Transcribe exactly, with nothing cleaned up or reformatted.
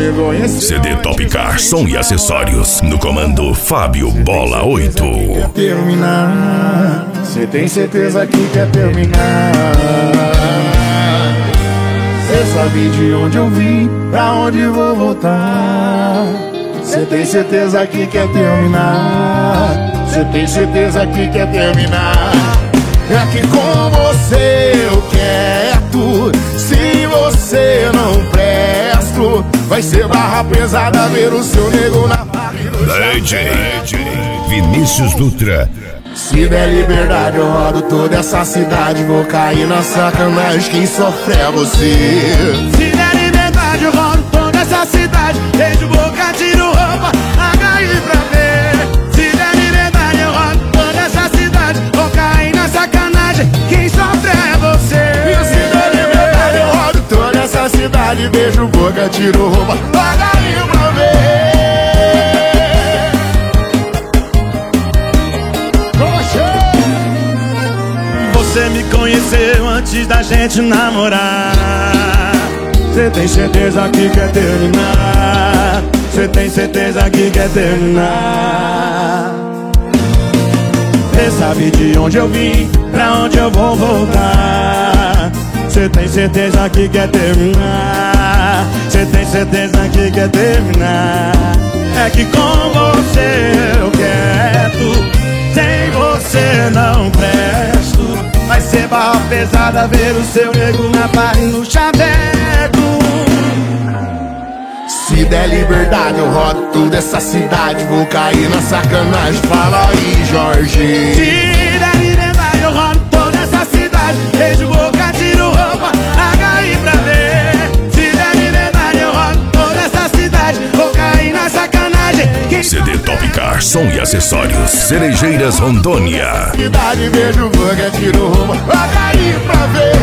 conhecer. C D Top Car, som e acessórios. No comando Fábio Bola oito. Quer terminar? Cê tem certeza que quer terminar? Cê sabe de onde eu vim, pra onde vou voltar. Cê tem certeza que quer terminar? Cê tem certeza que quer terminar? É que com você eu quero. Se você não presto, vai ser barra pesada ver o seu nego na barriga. D J Vinícius Dutra. Se der liberdade eu rodo toda essa cidade. Vou cair na sacanagem, quem sofre é você. Se der liberdade eu rodo toda essa cidade. Beijo, boca, tiro roupa, H I pra ver. Se der liberdade eu rodo toda essa cidade. Vou cair na sacanagem, quem sofre é você. E se der liberdade eu rodo toda essa cidade. Beijo, boca, tiro roupa, H I pra ver. Você me conheceu antes da gente namorar. Cê tem certeza que quer terminar? Cê tem certeza que quer terminar? Cê sabe de onde eu vim, pra onde eu vou voltar. Cê tem certeza que quer terminar? Cê tem certeza que quer terminar? É que com você eu quero, sem você não presto. Vai ser barra pesada ver o seu nego na barra e no chaveco. Se der liberdade eu rodo toda essa cidade. Vou cair na sacanagem, fala aí, Jorge. Se der liberdade eu rodo toda essa cidade. Beijo, boca, tiro roupa, H I pra ver. Se der liberdade eu rodo toda essa cidade. Vou cair na sacanagem, quem C D Top Car, som e acessórios. Cerejeiras, Rondônia. Cidade, beijo, boca, tiro roupa, H I pra ver.